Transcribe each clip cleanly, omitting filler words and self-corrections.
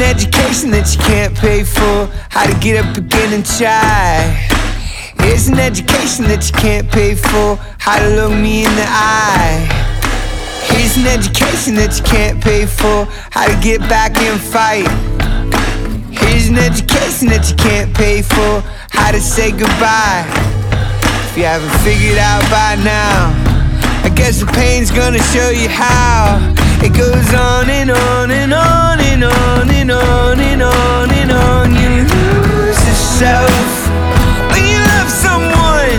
education that you can't pay for, how to get up again and try. Here's an education that you can't pay for, how to look me in the eye. Here's an education that you can't pay for, how to get back and fight. Here's an education that you can't pay for, how to say goodbye. If you haven't figured out by now, I guess the pain's gonna show you how. It goes on and on and on and on and on and on and on. You lose yourself when you love someone.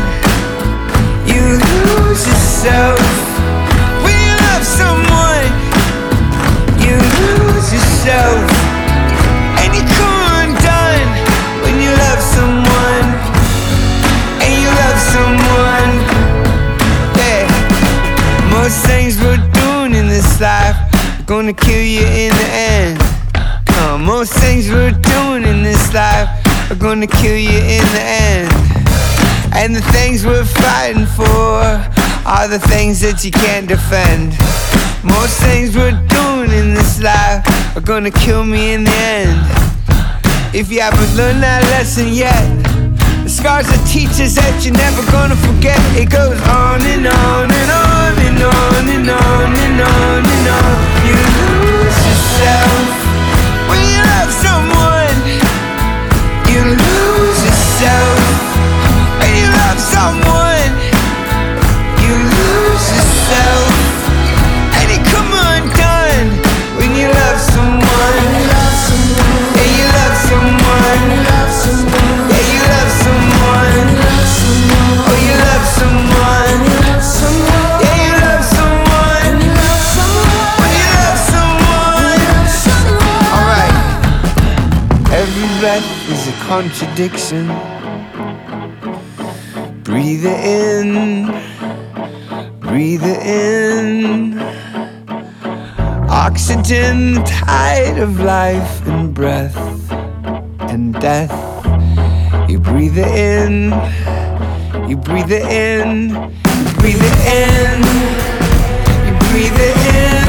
You lose yourself when you love someone. You lose yourself and you come undone when you love someone. And you love someone. Yeah. Most things we're doing in this life are gonna kill you in the end. Most things we're doing in this life are gonna kill you in the end. And the things we're fighting for are the things that you can't defend. Most things we're doing in this life are gonna kill me in the end. If you haven't learned that lesson yet, the scars are teachers that you're never gonna forget. It goes on and on and on and on and on and on and on. You lose yourself when you love someone. You lose yourself when you love someone. You lose yourself and you come undone when you love someone. And you love someone. Yeah, you love someone. Oh, you love someone. Yeah, you love someone. Oh, you love someone. Alright. Every breath is a contradiction. Breathe it in. Breathe it in. Oxygen, the tide of life and breath and death. You breathe it in, you breathe it in, you breathe it in, you breathe it in.